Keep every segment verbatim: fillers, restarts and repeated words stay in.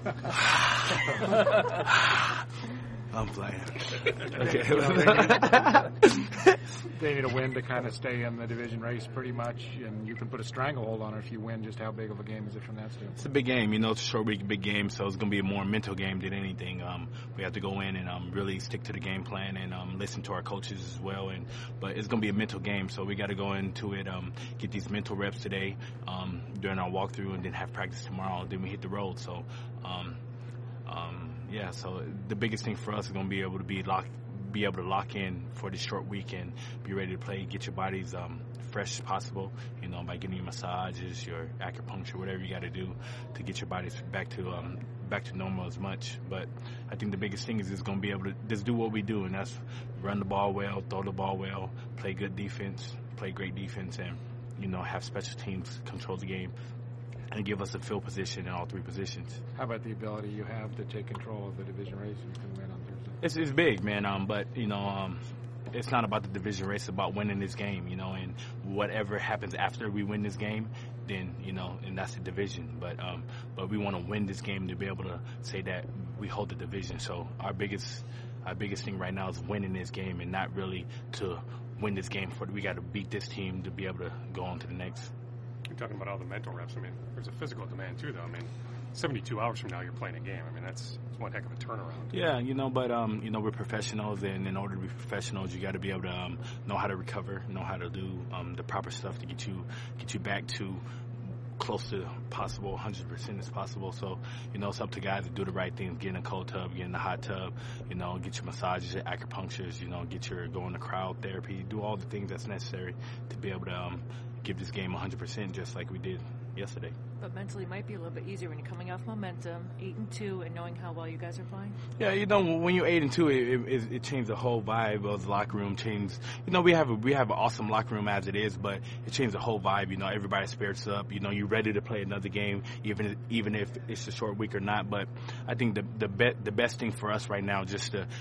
I'm playing. Okay. You know, they need a win to kind of stay in the division race pretty much, and you can put a stranglehold on it if you win. Just how big of a game is it from that standpoint? It's a big game. You know, it's a short week, big game, so it's going to be a more mental game than anything. Um, we have to go in and um, really stick to the game plan and um, listen to our coaches as well. And But it's going to be a mental game, so we got to go into it, um, get these mental reps today um, during our walkthrough, and then have practice tomorrow. Then we hit the road. So, um, um, yeah, so the biggest thing for us is going to be able to be locked, be able to lock in for this short weekend, be ready to play, get your bodies um, fresh as possible, you know, by getting your massages, your acupuncture, whatever you got to do to get your bodies back to um, back to normal as much. But I think the biggest thing is just going to be able to just do what we do, and that's run the ball well, throw the ball well, play good defense, play great defense, and, you know, have special teams control the game and give us a field position in all three positions. How about the ability you have to take control of the division race and you can win on Thursday? It's, it's big, man, um, but, you know, um, it's not about the division race. It's about winning this game, you know, and whatever happens after we win this game, then, you know, and that's the division. But um, but we want to win this game to be able to say that we hold the division. So our biggest our biggest thing right now is winning this game, and not really to win this game. For we got to beat this team to be able to go on to the next. You're talking about all the mental reps. I mean, there's a physical demand too, though. I mean, seventy-two hours from now, you're playing a game. I mean, that's, that's one heck of a turnaround. Yeah, you know, but, um, you know, we're professionals, and in order to be professionals, you got to be able to um, know how to recover, know how to do um, the proper stuff to get you get you back to close to possible, one hundred percent as possible. So, you know, it's up to guys to do the right things, get in a cold tub, get in the hot tub, you know, get your massages, your acupunctures, you know, get your, go into crowd therapy, do all the things that's necessary to be able to um, give this game one hundred percent just like we did yesterday. But mentally it might be a little bit easier when you're coming off momentum, eight and two, and knowing how well you guys are playing. Yeah, you know, when you're eight and two, it, it, it changed the whole vibe of the locker room. Changed, you know, we have a, we have an awesome locker room as it is, but it changed the whole vibe. You know, everybody's spirits up. You know, you're ready to play another game, even even if it's a short week or not. But I think the the be, the best thing for us right now is just to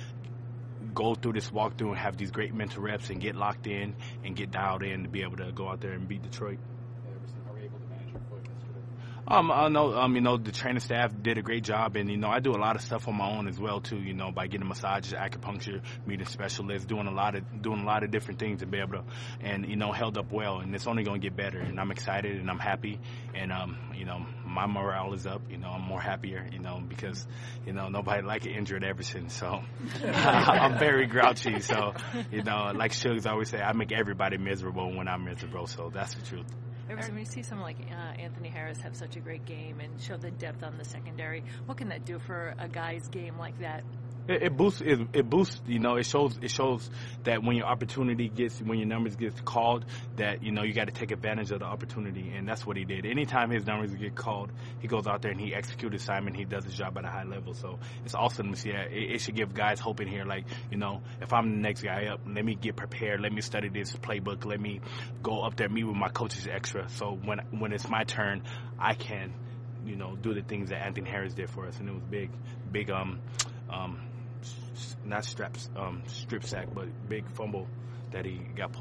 go through this walkthrough and have these great mental reps and get locked in and get dialed in to be able to go out there and beat Detroit. Um, I know, um, you know, the training staff did a great job, and, you know, I do a lot of stuff on my own as well, too, you know, by getting massages, acupuncture, meeting specialists, doing a lot of, doing a lot of different things to be able to, and, you know, held up well, and it's only going to get better, and I'm excited, and I'm happy, and, um, you know, my morale is up, you know, I'm more happier, you know, because, you know, nobody like an injured Everson, so I'm very grouchy, so, you know, like Shugs always say, I make everybody miserable when I'm miserable, so that's the truth. When you see someone like uh, Anthony Harris have such a great game and show the depth on the secondary, what can that do for a guy's game like that? It, it boosts. It, it boosts. You know, it shows. It shows that when your opportunity gets, when your numbers get called, that, you know, you got to take advantage of the opportunity, and that's what he did. Anytime his numbers get called, he goes out there and he executes his assignment. He does his job at a high level. So it's awesome to see that. It, it should give guys hope in here. Like, you know, if I'm the next guy up, let me get prepared. Let me study this playbook. Let me go up there, meet with my coaches extra. So when when it's my turn, I can, you know, do the things that Anthony Harris did for us, and it was big, big um um. Not straps, um, strip sack, but big fumble that he got pulled.